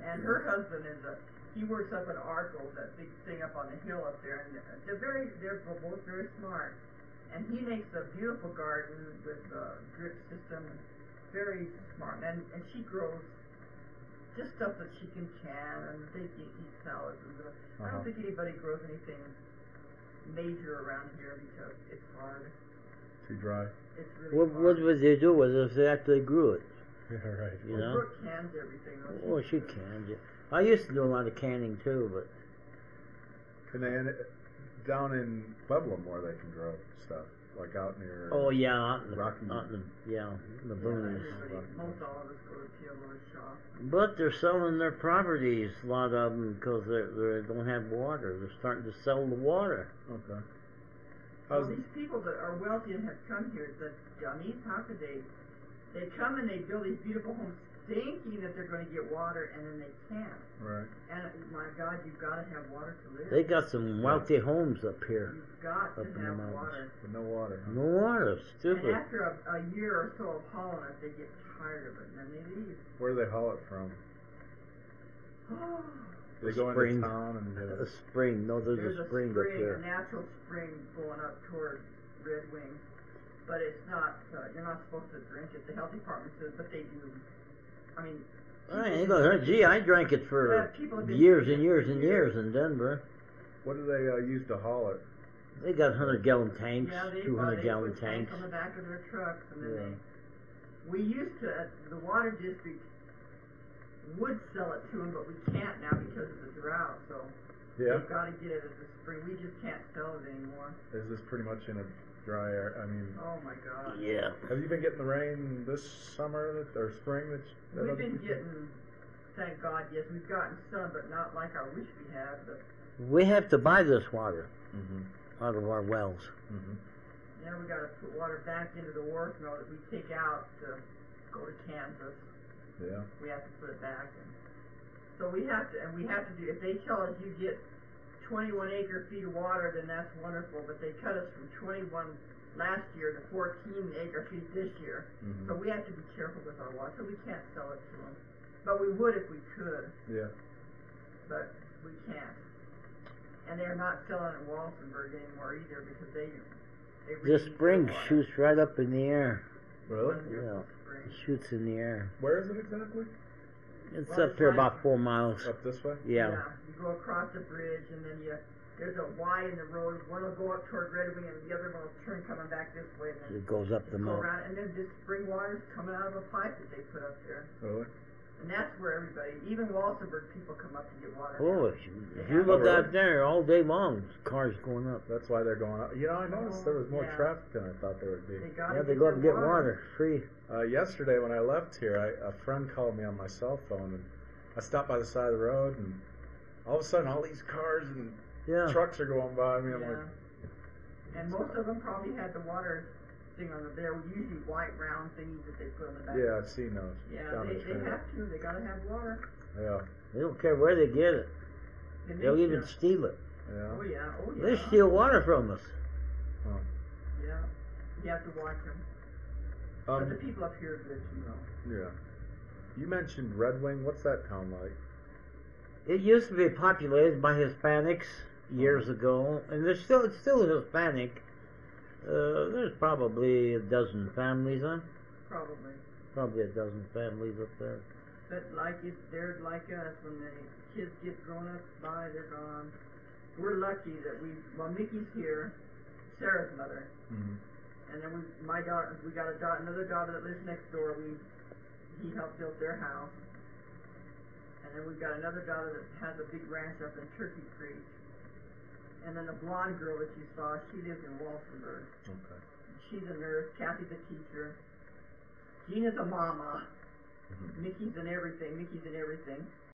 And her husband he works up in Arkle, that big thing up on the hill up there, and they're both very smart. And he makes a beautiful garden with a drip system, very smart. And she grows just stuff that she can can, and they can eat salads and stuff. I don't think anybody grows anything major around here because it's hard. Too dry. It's really hard. What would they do with it if they actually grew it? Yeah, right. You know? Brooke cans everything. Oh, she cans it. I used to do a lot of canning too, but Can they down in Pueblo more? They can grow stuff like out near. oh yeah, out in the Rocky. in the boonies. Most all of us go to Pueblo shop. But they're selling their properties, a lot of them, because they don't have water. They're starting to sell the water. Okay. Well, these people that are wealthy and have come here said, Johnny, how could they come and they build these beautiful homes thinking that they're going to get water, and then they can't. Right. And my God, you've got to have water to live. They got some wealthy homes up here. You've got to Up in the have mountains. water. But no water. Huh? No water, stupid. And after a year or so of hauling it, they get tired of it, and then they leave. Where do they haul it from? They go Spring. into town and get A it. spring, no, there's a spring up a here. natural spring going up toward Red Wing, but it's not. You're not supposed to drink it. The health department says, but they do. I mean, I ain't gonna hurt. Gee, I drank it for people have been years drinking and it years for and years in Denver. What do they use to haul it? They got 100-gallon tanks, Yeah, they 200-gallon put tanks. on the back of their trucks, and then Yeah. we used to, the water district would sell it to them, but we can't now because of the drought, so Yeah. we've got to get it at the spring. We just can't sell it anymore. Is this pretty much in a dry area? I mean, Oh my God. Yeah. have you been getting the rain this summer or spring? We've been getting, thank God, yes, we've gotten some, but not like I wish we had. But We have to buy this water Mm-hmm. out of our wells. Mm-hmm. now we got to put water back into the wharf mill that we take out to go to Kansas. Yeah. We have to put it back, and so we have to do. If they tell us you get 21 acre-feet of water, then that's wonderful. But they cut us from 21 last year to 14 acre-feet this year, Mm-hmm. so we have to be careful with our water. So we can't sell it to them, but we would if we could, Yeah. but we can't. And they're not selling at Walsenburg anymore either because they This really spring need water. shoots right up in the air. Really? Yeah. Spring. It shoots in the air. Where is it exactly? It's Well, up it's here right- about 4 miles. Up this way? Yeah. You go across the bridge, and then there's a Y in the road. One will go up toward Red Wing, and the other one will turn coming back this way, and then It goes up the go mountain. around. And then this spring water's coming out of a pipe that they put up there, Really? and that's where everybody, even Walsenburg people, come up to get water. Oh, now. if you look out there all day long, cars going up. That's why they're going up. You know, I noticed there was more Yeah. traffic than I thought there would be. They gotta Yeah, they get go up and their get water free. Yesterday when I left here, a friend called me on my cell phone, and I stopped by the side of the road, and all of a sudden all these cars and Yeah. trucks are going by me. I'm Yeah. like, And most of them probably had the water thing on there. Usually white round things that they put on the back. yeah, I've seen those. Yeah, down in they Trinidad. have to. They gotta have water. Yeah, They don't care where they get it. And They'll they even should. steal it. yeah. Oh yeah. Oh yeah. They steal water from us. Huh. Yeah. You have to watch them. But the Um, people up here are good too, though. yeah. You mentioned Red Wing. What's that town like? It used to be populated by Hispanics years ago, and it's still Hispanic. There's probably a dozen families, huh? Probably. Probably a dozen families up there. But they're like us. When the kids get grown up by, they're gone. We're lucky that Mickey's here, Sarah's mother, Mm-hmm. and then my daughter, we got another daughter that lives next door. He helped build their house, and then we've got another daughter that has a big ranch up in Turkey Creek, and then the blonde girl that you saw, she lives in Walsenburg. Okay. She's a nurse. Kathy's a teacher. Gina's a mama. Mm-hmm. Mickey's in everything.